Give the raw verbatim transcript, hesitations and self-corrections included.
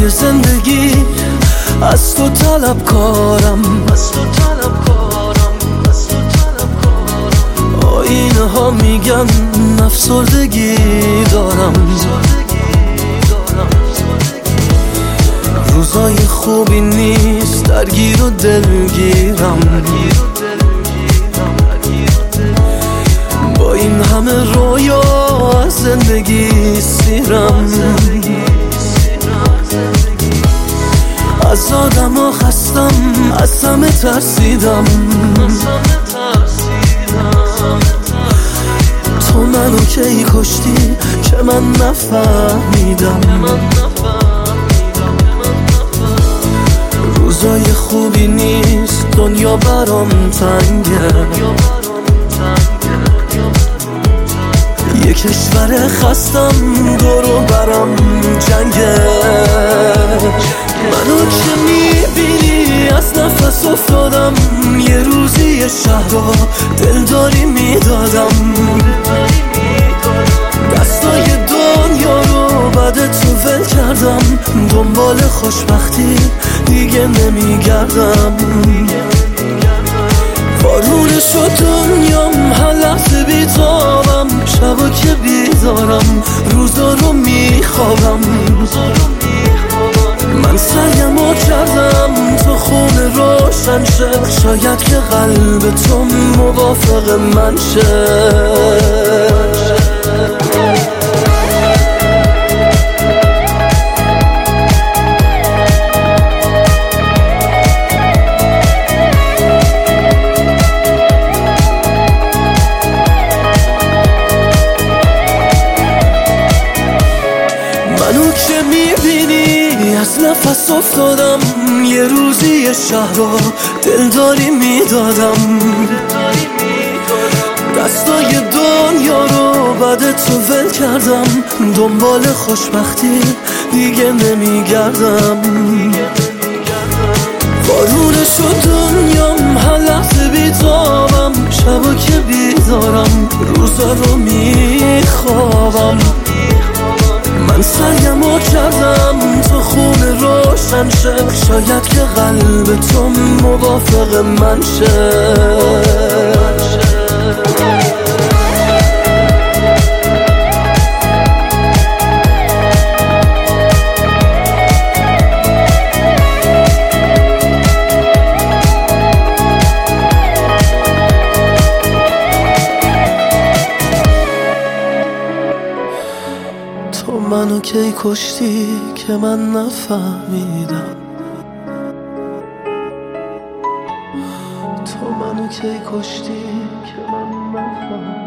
توی زندگی از تو طلب کارم، از تو طلب کارم، از تو طلب کارم. آینه ها میگن افسردگی دارم، روزای خوبی نیست، درگیر و دلگیرم. با این همه رویا از زندگی سیرم، از آدم ها خستم، از همه ترسیدم. تو منو کی کشتی که من نفهمیدم. روزای خوبی نیست، دنیا برام تنگه. یه کشور خستم، دورو برام جنگه. منو که میبینی از نفس افتادم، یه روزی یه شهر رو دلداری میدادم. دستای دنیا رو بعد تو ول کردم، دنبال خوشبختی دیگه نمیگردم. بارونه شد دنیام، هر لحظه بیتابم. شبا که بیدارم، روزا رو میخوابم. من سعیمو کردم تو خونه روشن شه، شاید که قلب تو موافق من شه. منو که میبینی از نفس افتادم، یه روزی یه شهر رو دلداری میدادم. دستای دنیا رو بعد تو ول کردم، دنبال خوشبختی دیگه نمیگردم. بارونه شد دنیام، هر لحظه بیتابم. شبا که بیدارم، روزا رو میخوابم. من سعیمو کردم تو خونه روشن شه، شاید که قلب تو موافق من شه. تو منو کی کشتی که من نفهمیدم. تو منو کی کشتی که من نفهمیدم.